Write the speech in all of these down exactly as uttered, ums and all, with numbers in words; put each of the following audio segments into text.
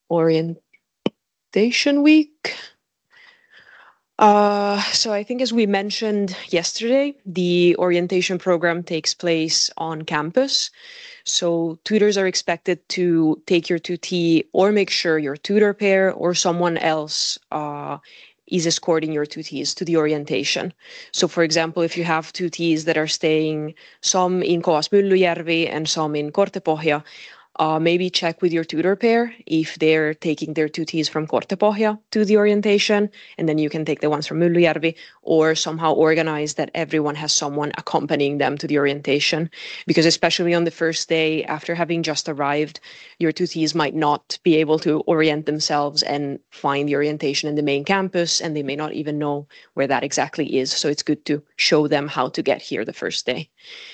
orientation week. Uh, so I think as we mentioned yesterday, the orientation program takes place on campus. So tutors are expected to take your tutee or make sure your tutor pair or someone else uh, is escorting your tutees to the orientation. So for example, if you have tutees that are staying some in Kovas Myllyjärvi and some in Kortepohja, uh, maybe check with your tutor pair if they're taking their tutees from Kortepohja to the orientation, and then you can take the ones from Myllyjärvi, or somehow organize that everyone has someone accompanying them to the orientation. Because especially on the first day, after having just arrived, your tutees might not be able to orient themselves and find the orientation in the main campus, and they may not even know where that exactly is. So it's good to show them how to get here the first day.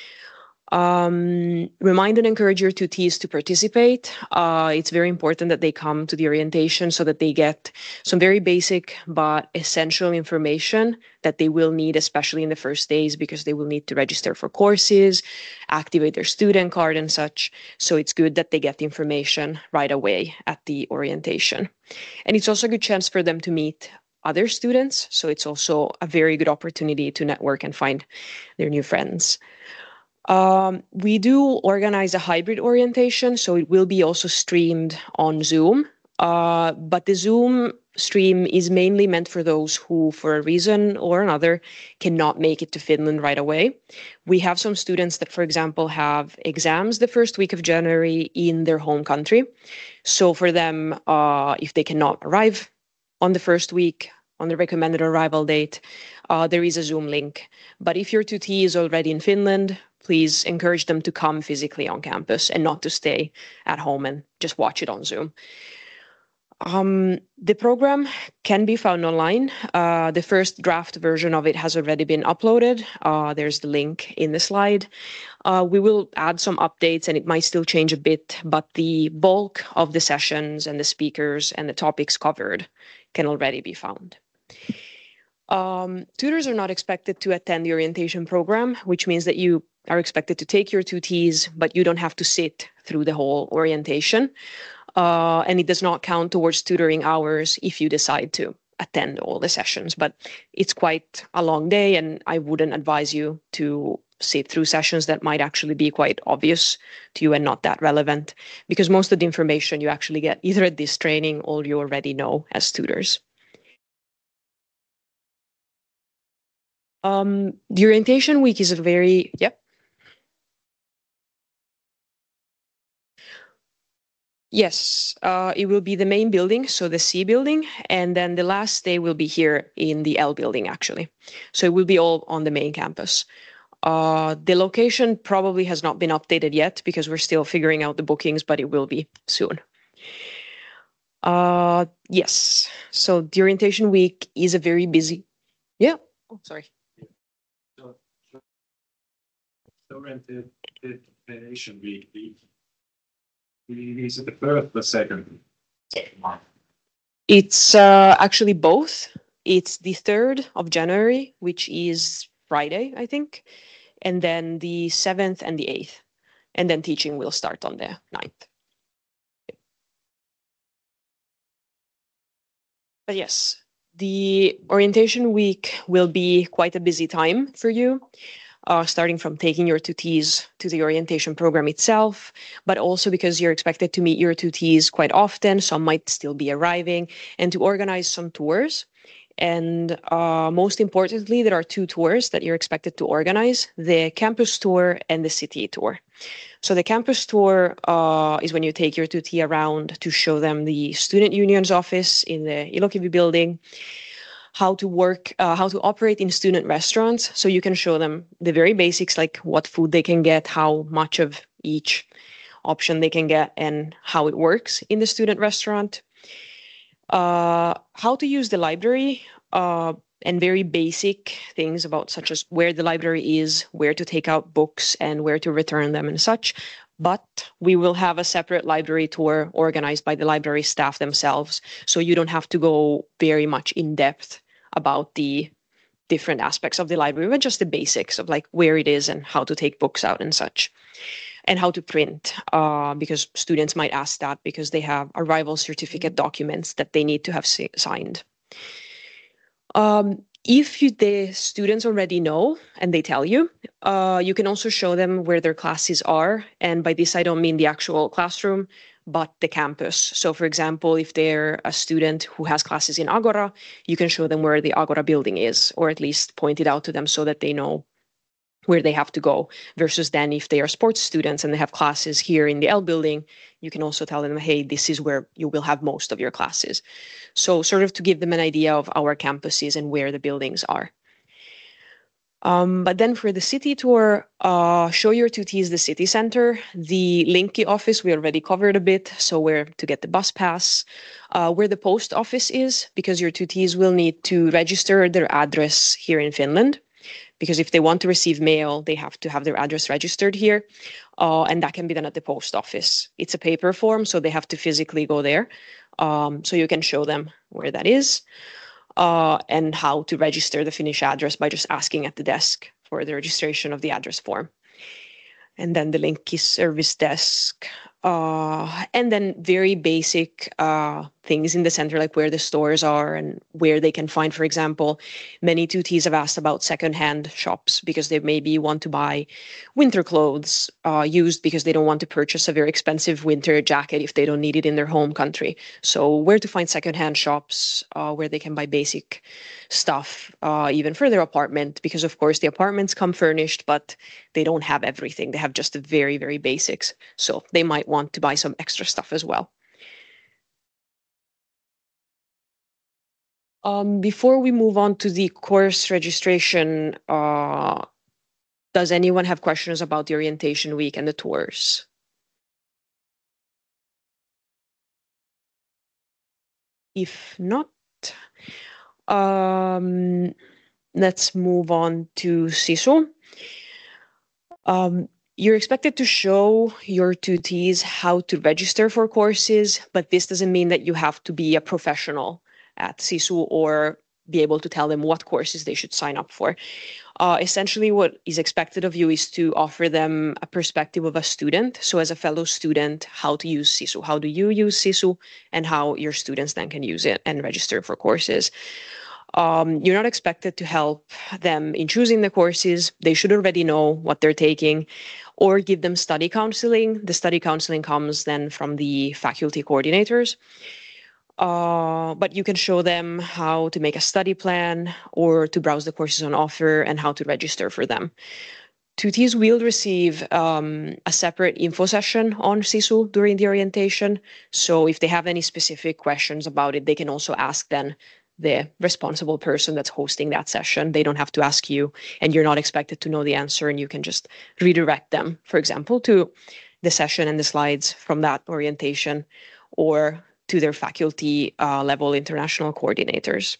Um, remind and encourage your tutees to participate. Uh, it's very important that they come to the orientation so that they get some very basic but essential information that they will need, especially in the first days, because they will need to register for courses, activate their student card and such. So it's good that they get the information right away at the orientation. And it's also a good chance for them to meet other students. So it's also a very good opportunity to network and find their new friends. Um, we do organize a hybrid orientation, so it will be also streamed on Zoom. Uh, but the Zoom stream is mainly meant for those who, for a reason or another, cannot make it to Finland right away. We have some students that, for example, have exams the first week of January in their home country. So for them, uh, if they cannot arrive on the first week, on the recommended arrival date, uh, there is a Zoom link. But if your tutee is already in Finland, please encourage them to come physically on campus and not to stay at home and just watch it on Zoom. Um, the program can be found online. Uh, the first draft version of it has already been uploaded. Uh, there's the link in the slide. Uh, we will add some updates and it might still change a bit, but the bulk of the sessions and the speakers and the topics covered can already be found. Um, tutors are not expected to attend the orientation program, which means that you are expected to take your tutees, but you don't have to sit through the whole orientation. Uh, and it does not count towards tutoring hours if you decide to attend all the sessions. But it's quite a long day, and I wouldn't advise you to sit through sessions that might actually be quite obvious to you and not that relevant, because most of the information you actually get either at this training or you already know as tutors. Um, the orientation week is a very, yep. Yes, uh, it will be the main building, so the C building, and then the last day will be here in the L building, actually. So it will be all on the main campus. Uh, the location probably has not been updated yet because we're still figuring out the bookings, but it will be soon. Uh, yes, so the orientation week is a very busy, yeah, oh, sorry. So, so the orientation week, is it the first or second month? It's uh, actually both. It's the third of January, which is Friday, I think, and then the seventh and the eighth. And then teaching will start on the ninth. But yes, the orientation week will be quite a busy time for you. Uh, starting from taking your tutees to the orientation program itself, but also because you're expected to meet your tutees quite often. Some might still be arriving, and to organize some tours. And uh, most importantly, there are two tours that you're expected to organize, the campus tour and the city tour. So the campus tour uh, is when you take your tutee around to show them the student union's office in the Ilokivi building, how to work, uh, how to operate in student restaurants. So you can show them the very basics, like what food they can get, how much of each option they can get, and how it works in the student restaurant. Uh, how to use the library, uh, and very basic things about such as where the library is, where to take out books, and where to return them and such. But we will have a separate library tour organized by the library staff themselves, so you don't have to go very much in depth about the different aspects of the library, but just the basics of like where it is and how to take books out and such. and how to print, uh, because students might ask that because they have arrival certificate documents that they need to have si- signed. Um, if you, the students already know and they tell you, uh, you can also show them where their classes are. And by this, I don't mean the actual classroom, but the campus. So for example, if they're a student who has classes in Agora, you can show them where the Agora building is, or at least point it out to them so that they know where they have to go, versus then if they are sports students and they have classes here in the L building, you can also tell them, hey, this is where you will have most of your classes. So sort of to give them an idea of our campuses and where the buildings are. Um, but then for the city tour, uh, show your tutees the city center. The Linky office we already covered a bit, so where to get the bus pass, uh, where the post office is, because your tutees will need to register their address here in Finland. Because if they want to receive mail, they have to have their address registered here. Uh, and that can be done at the post office. It's a paper form, so they have to physically go there. Um, so you can show them where that is, uh, and how to register the Finnish address by just asking at the desk for the registration of the address form. And then the Linky service desk. Uh, and then very basic uh, things in the center, like where the stores are and where they can find, for example, many tutees have asked about secondhand shops because they maybe want to buy winter clothes uh, used because they don't want to purchase a very expensive winter jacket if they don't need it in their home country. So where to find secondhand shops uh, where they can buy basic stuff, uh, even for their apartment, because of course the apartments come furnished, but they don't have everything. They have just the very, very basics. So they might want to buy some extra stuff as well. Um, before we move on to the course registration, uh, does anyone have questions about the orientation week and the tours? If not, um, let's move on to SISU. Um, you're expected to show your tutees how to register for courses, but this doesn't mean that you have to be a professional at SISU or be able to tell them what courses they should sign up for. Uh, essentially, what is expected of you is to offer them a perspective of a student. So as a fellow student, how to use SISU, how do you use SISU, and how your students then can use it and register for courses. Um, you're not expected to help them in choosing the courses. They should already know what they're taking, or give them study counseling. The study counseling comes then from the faculty coordinators. Uh, but you can show them how to make a study plan or to browse the courses on offer and how to register for them. Tutees will receive um, a separate info session on SISU during the orientation. So if they have any specific questions about it, they can also ask then the responsible person that's hosting that session. They don't have to ask you, and you're not expected to know the answer, and you can just redirect them, for example, to the session and the slides from that orientation, or to their faculty uh, level international coordinators.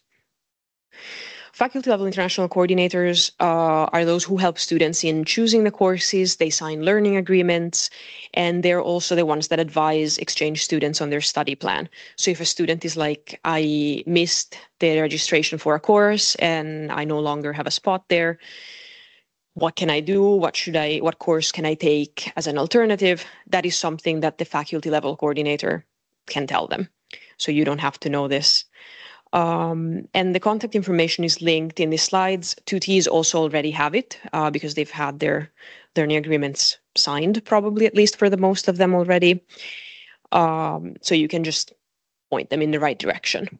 Faculty level international coordinators uh, are those who help students in choosing the courses. They sign learning agreements, and they're also the ones that advise exchange students on their study plan. So if a student is like, I missed the registration for a course and I no longer have a spot there, what can I do? What should I, what course can I take as an alternative? That is something that the faculty level coordinator can tell them. So you don't have to know this. Um, and the contact information is linked in the slides. Tutees also already have it uh, because they've had their learning agreements signed, probably at least for the most of them already. Um, so you can just point them in the right direction.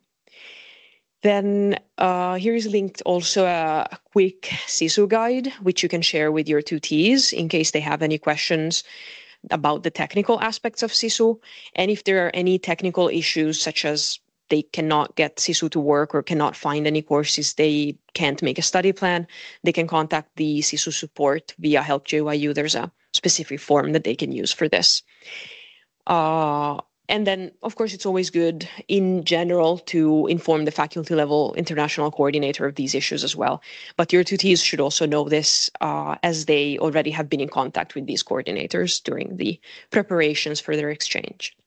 Then uh, here is linked also a, a quick SISU guide, which you can share with your tutees in case they have any questions about the technical aspects of SISU. And if there are any technical issues, such as they cannot get SISU to work or cannot find any courses, they can't make a study plan, they can contact the SISU support via Help J Y U. There's a specific form that they can use for this. Uh, and then, of course, it's always good in general to inform the faculty level international coordinator of these issues as well. But your tutees should also know this uh, as they already have been in contact with these coordinators during the preparations for their exchange.